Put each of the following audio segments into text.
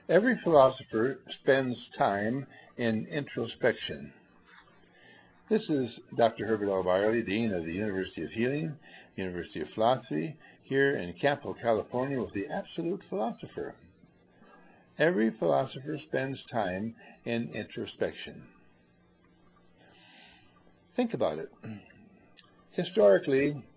Every philosopher spends time in introspection. This is Dr. Herbert L. Byerly, Dean of the University of Healing, University of Philosophy, here in Campo, California, with the Absolute Philosopher. Every philosopher spends time in introspection. Think about it. Historically,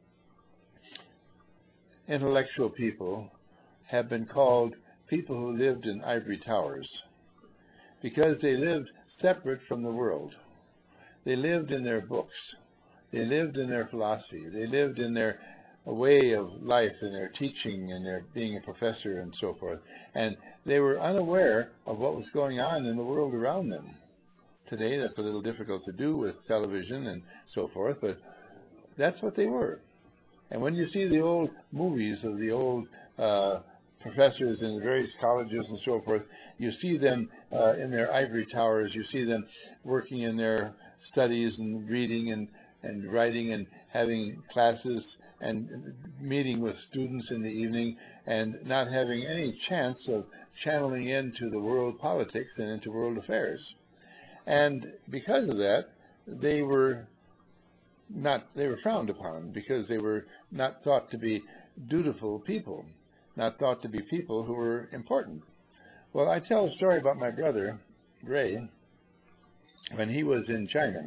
intellectual people have been called people who lived in ivory towers because they lived separate from the world. They lived in their books. They lived in their philosophy. They lived in their way of life and their teaching and their being a professor and so forth. And they were unaware of what was going on in the world around them. Today, that's a little difficult to do with television and so forth, but that's what they were. And when you see the old movies of the old professors in the various colleges and so forth, you see them in their ivory towers. You see them working in their studies and reading and writing and having classes and meeting with students in the evening and not having any chance of channeling into the world politics and into world affairs. And because of that, they were frowned upon because they were not thought to be dutiful people, not thought to be people who were important. Well, I tell a story about my brother, Ray, when he was in China,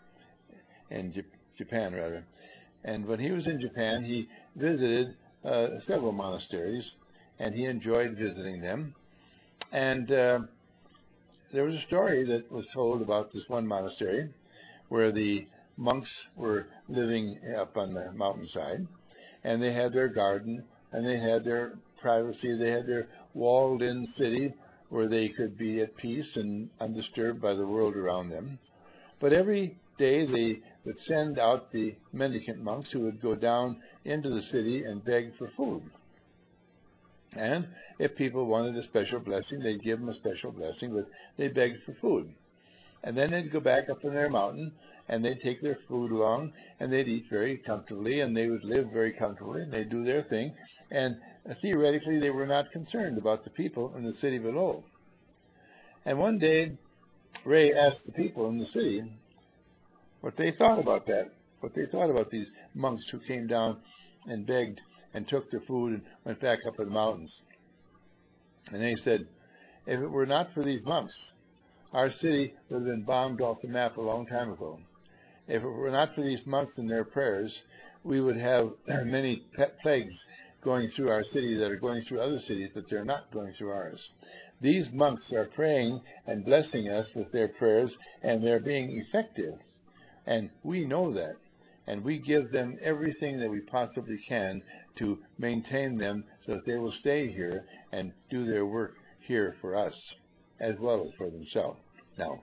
in Japan rather. And when he was in Japan, he visited several monasteries, and he enjoyed visiting them. And there was a story that was told about this one monastery where the monks were living up on the mountainside, and they had their garden, and they had their privacy, they had their walled-in city where they could be at peace and undisturbed by the world around them. But every day they would send out the mendicant monks who would go down into the city and beg for food. And if people wanted a special blessing, they'd give them a special blessing, but they begged for food. And then they'd go back up in their mountain, and they'd take their food along, and they'd eat very comfortably, and they would live very comfortably, and they'd do their thing. And theoretically, they were not concerned about the people in the city below. And one day, Ray asked the people in the city what they thought about that, what they thought about these monks who came down and begged and took their food and went back up in the mountains. And they said, if it were not for these monks, our city would have been bombed off the map a long time ago. If it were not for these monks and their prayers, we would have many plagues going through our city that are going through other cities, but they're not going through ours. These monks are praying and blessing us with their prayers, and they're being effective. And we know that. And we give them everything that we possibly can to maintain them so that they will stay here and do their work here for us, as well as for themselves. Now,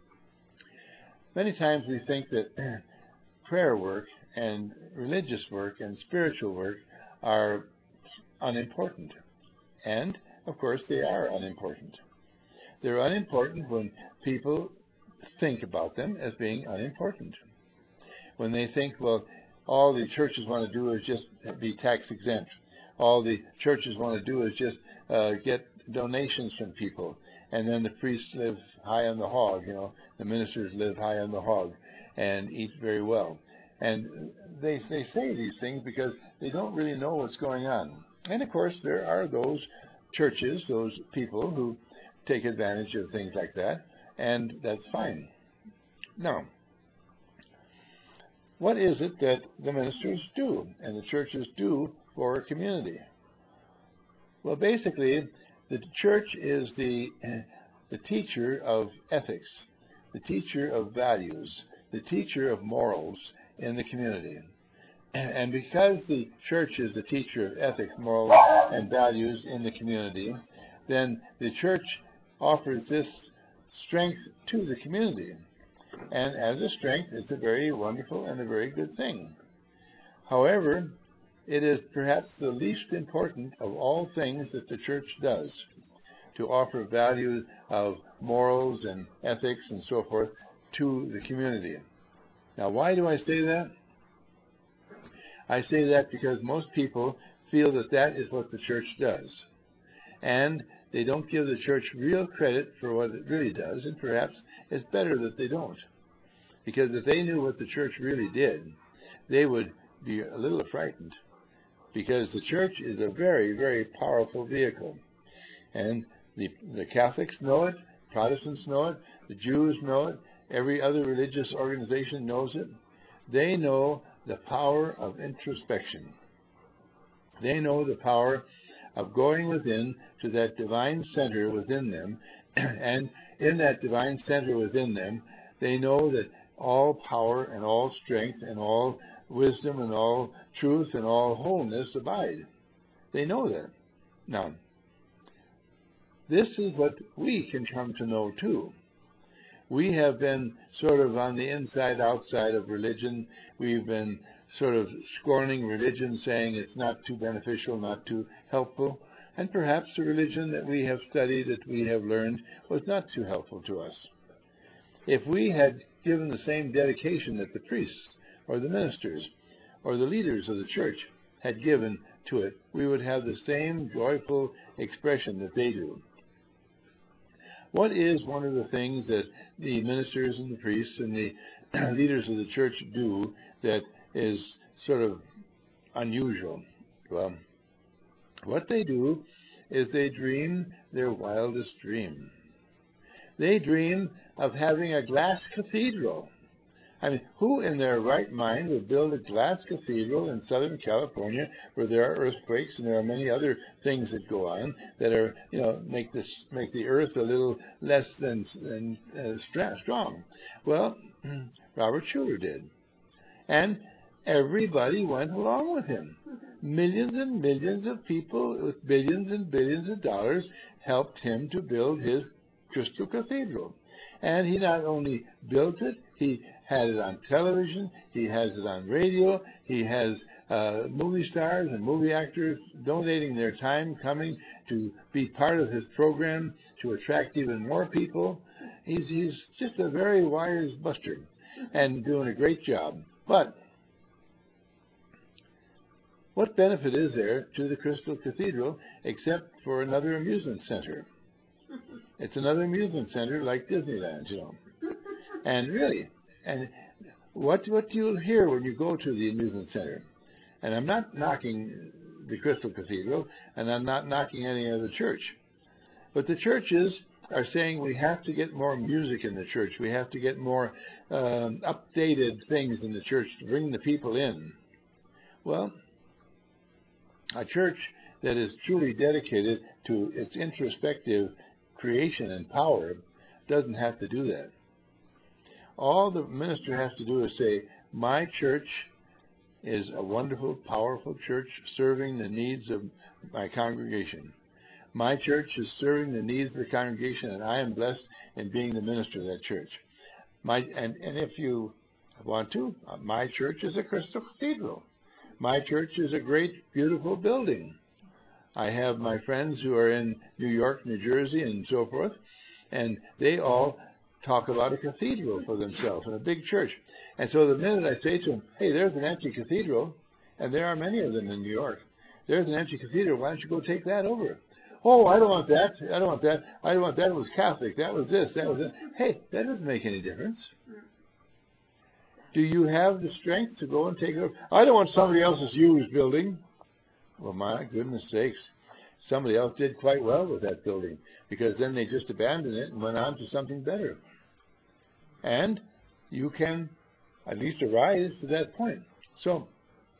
many times we think that prayer work and religious work and spiritual work are unimportant. And, of course, they are unimportant. They're unimportant when people think about them as being unimportant. When they think, well, all the churches want to do is just be tax exempt. All the churches want to do is just get donations from people. And then the priests live high on the hog, the ministers live high on the hog and eat very well. And they say these things because they don't really know what's going on. And of course, there are those churches, those people who take advantage of things like that, and that's fine. Now, what is it that the ministers do and the churches do for a community? Well, basically, the church is the teacher of ethics, the teacher of values, the teacher of morals in the community. And because the church is the teacher of ethics, morals, and values in the community, then the church offers this strength to the community. And as a strength, it's a very wonderful and a very good thing. However, it is perhaps the least important of all things that the church does, to offer values of morals and ethics and so forth to the community. Now, why do I say that? I say that because most people feel that that is what the church does. And they don't give the church real credit for what it really does, and perhaps it's better that they don't. Because if they knew what the church really did, they would be a little frightened. Because the church is a very, very powerful vehicle. And the Catholics know it, Protestants know it, the Jews know it, every other religious organization knows it. They know the power of introspection. They know the power of going within to that divine center within them, and in that divine center within them, they know that all power and all strength and all wisdom and all truth and all wholeness abide. They know that. Now, this is what we can come to know too. We have been sort of on the inside, outside of religion. We've been sort of scorning religion, saying it's not too beneficial, not too helpful. And perhaps the religion that we have studied, that we have learned, was not too helpful to us. If we had given the same dedication that the priests or the ministers or the leaders of the church had given to it, we would have the same joyful expression that they do. What is one of the things that the ministers and the priests and the leaders of the church do that is sort of unusual? Well, what they do is they dream their wildest dream. They dream of having a glass cathedral. I mean, who in their right mind would build a glass cathedral in Southern California where there are earthquakes and there are many other things that go on that are, make the earth a little less than strong? Well, Robert Schuller did. And everybody went along with him. Millions and millions of people with billions and billions of dollars helped him to build his Crystal Cathedral. And he not only built it, he had it on television, he has it on radio, he has movie stars and movie actors donating their time coming to be part of his program to attract even more people. He's just a very wise buster and doing a great job. But what benefit is there to the Crystal Cathedral except for another amusement center? It's another amusement center like Disneyland, And really, and what you'll hear when you go to the amusement center, and I'm not knocking the Crystal Cathedral, and I'm not knocking any other church, but the churches are saying we have to get more music in the church. We have to get more updated things in the church to bring the people in. Well, a church that is truly dedicated to its introspective creation and power doesn't have to do that. All the minister has to do is say, my church is a wonderful, powerful church serving the needs of my congregation. My church is serving the needs of the congregation, and I am blessed in being the minister of that church. And if you want to, my church is a Crystal Cathedral. My church is a great, beautiful building. I have my friends who are in New York, New Jersey, and so forth, and they all talk about a cathedral for themselves in a big church. And so the minute I say to them, hey, there's an empty cathedral, and there are many of them in New York, there's an empty cathedral, why don't you go take that over? Oh, I don't want that. I don't want that. I don't want that. It was Catholic. That was this. That was that. Hey, that doesn't make any difference. Do you have the strength to go and take it over? I don't want somebody else's used building. Well, my goodness sakes, somebody else did quite well with that building, because then they just abandoned it and went on to something better. And you can at least arise to that point. So,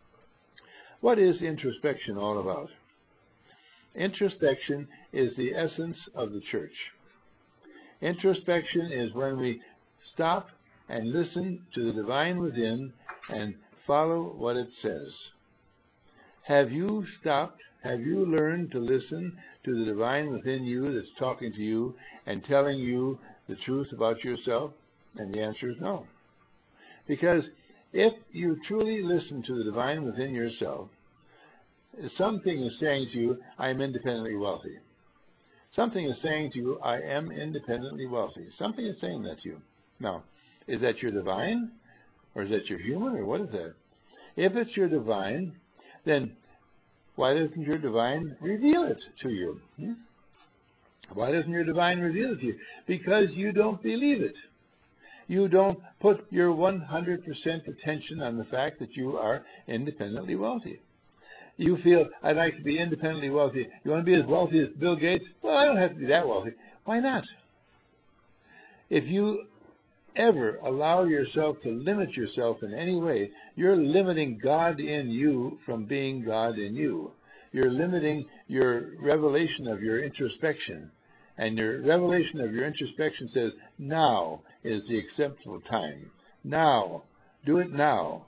what is introspection all about? Introspection is the essence of the church. Introspection is when we stop and listen to the divine within and follow what it says. Have you stopped? Have you learned to listen to the divine within you that's talking to you and telling you the truth about yourself? And the answer is no. Because if you truly listen to the divine within yourself, something is saying to you, I am independently wealthy. Something is saying to you, I am independently wealthy. Something is saying that to you. Now, is that your divine? Or is that your human? Or what is that? If it's your divine, then why doesn't your divine reveal it to you? Why doesn't your divine reveal it to you? Because you don't believe it. You don't put your 100% attention on the fact that you are independently wealthy. You feel, I'd like to be independently wealthy. You want to be as wealthy as Bill Gates? Well, I don't have to be that wealthy. Why not? If you ever allow yourself to limit yourself in any way, you're limiting God in you from being God in you. You're limiting your revelation of your introspection. And your revelation of your introspection says, now is the acceptable time. Now. Do it now.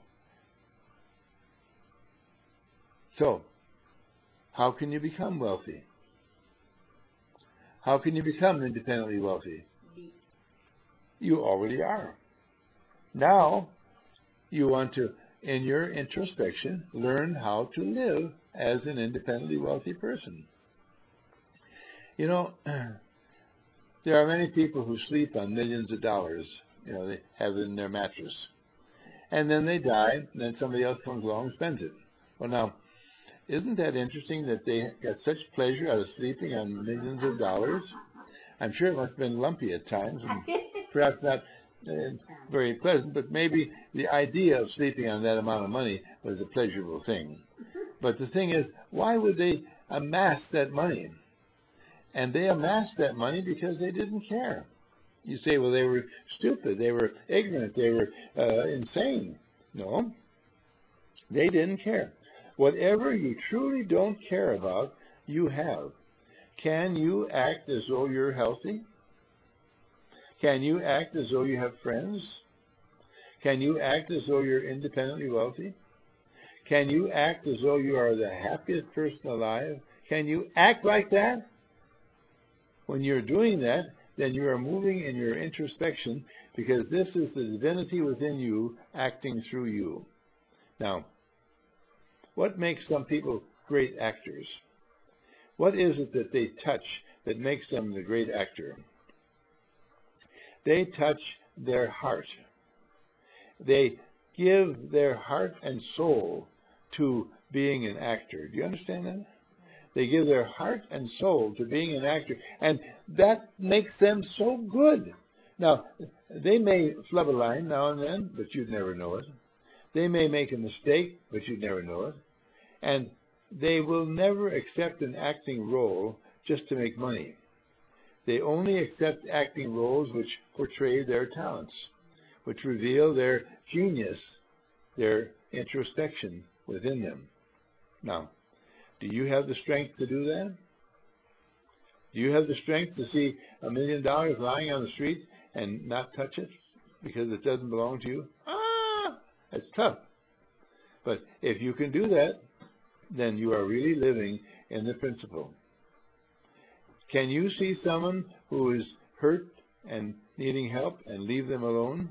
So, how can you become wealthy? How can you become independently wealthy? You already are. Now, you want to, in your introspection, learn how to live as an independently wealthy person. You know, there are many people who sleep on millions of dollars. You know, they have it in their mattress. And then they die, and then somebody else comes along and spends it. Well, now, isn't that interesting that they got such pleasure out of sleeping on millions of dollars? I'm sure it must have been lumpy at times, and perhaps not very pleasant, but maybe the idea of sleeping on that amount of money was a pleasurable thing. But the thing is, why would they amass that money? And they amassed that money because they didn't care. You say, well, they were stupid, they were ignorant, they were insane. No, they didn't care. Whatever you truly don't care about, you have. Can you act as though you're healthy? Can you act as though you have friends? Can you act as though you're independently wealthy? Can you act as though you are the happiest person alive? Can you act like that? When you're doing that, then you are moving in your introspection, because this is the divinity within you acting through you. Now, what makes some people great actors? What is it that they touch that makes them the great actor? They touch their heart. They give their heart and soul to being an actor. Do you understand that? They give their heart and soul to being an actor, and that makes them so good. Now, they may flub a line now and then, but you'd never know it. They may make a mistake, but you'd never know it. And they will never accept an acting role just to make money. They only accept acting roles which portray their talents, which reveal their genius, their introspection within them. Now, do you have the strength to do that? Do you have the strength to see $1 million lying on the street and not touch it because it doesn't belong to you? It's tough. But if you can do that, then you are really living in the principle. Can you see someone who is hurt and needing help and leave them alone?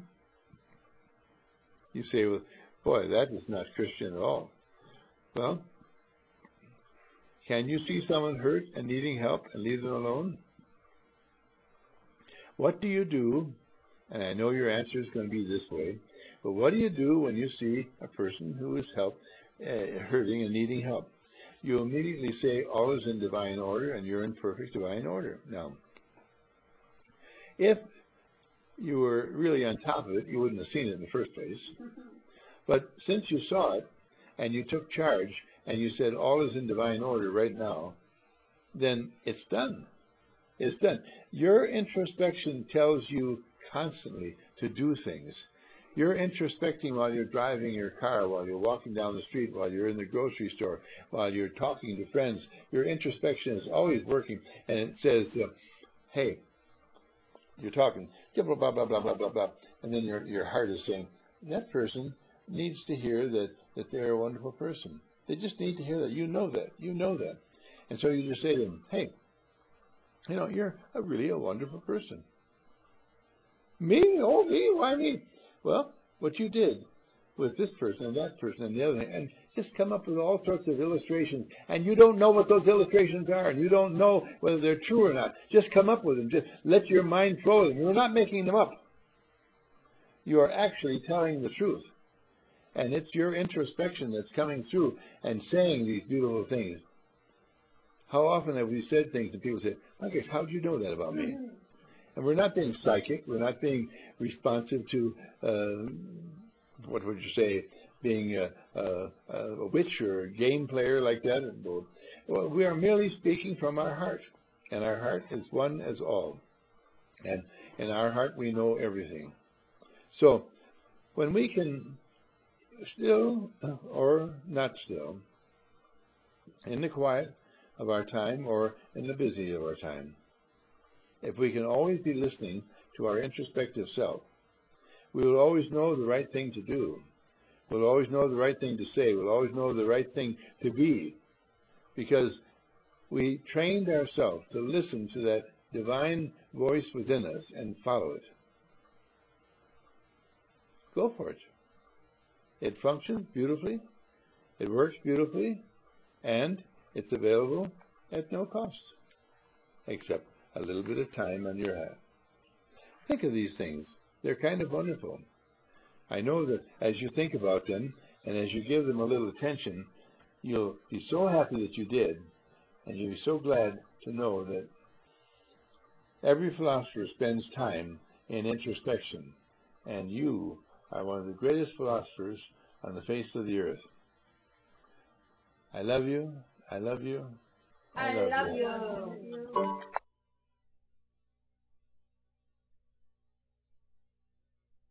You say, well, boy, that is not Christian at all. Well, can you see someone hurt and needing help and leave them alone? What do you do? And I know your answer is going to be this way, but what do you do when you see a person who is hurting and needing help? You immediately say, all is in divine order, and you're in perfect divine order. Now, if you were really on top of it, you wouldn't have seen it in the first place. But since you saw it, and you took charge, and you said, all is in divine order right now, then it's done. It's done. Your introspection tells you constantly to do things. You're introspecting while you're driving your car, while you're walking down the street, while you're in the grocery store, while you're talking to friends. Your introspection is always working, and it says, hey, you're talking, blah, blah, blah, blah, blah, blah, blah. And then your heart is saying, that person needs to hear that they're a wonderful person. They just need to hear that. You know that. You know that. And so you just say to them, hey, you're really a wonderful person. Me? Oh, me? Why me? Well, what you did with this person and that person and the other, and just come up with all sorts of illustrations, and you don't know what those illustrations are, and you don't know whether they're true or not. Just come up with them. Just let your mind flow with them. You're not making them up. You are actually telling the truth. And it's your introspection that's coming through and saying these beautiful things. How often have we said things and people say, "Marcus, how do you know that about me?" And we're not being psychic. We're not being responsive to, what would you say, being a witch or a game player like that. Well, we are merely speaking from our heart. And our heart is one as all. And in our heart, we know everything. So when we can still or not still, in the quiet of our time or in the busy of our time, if we can always be listening to our introspective self, we will always know the right thing to do. We'll always know the right thing to say. We'll always know the right thing to be, because we trained ourselves to listen to that divine voice within us and follow it. Go for it. It functions beautifully, it works beautifully, and it's available at no cost, except a little bit of time on your hat. Think of these things. They're kind of wonderful. I know that as you think about them and as you give them a little attention, you'll be so happy that you did, and you'll be so glad to know that every philosopher spends time in introspection, and you are one of the greatest philosophers on the face of the earth. I love you. I love you. I love you.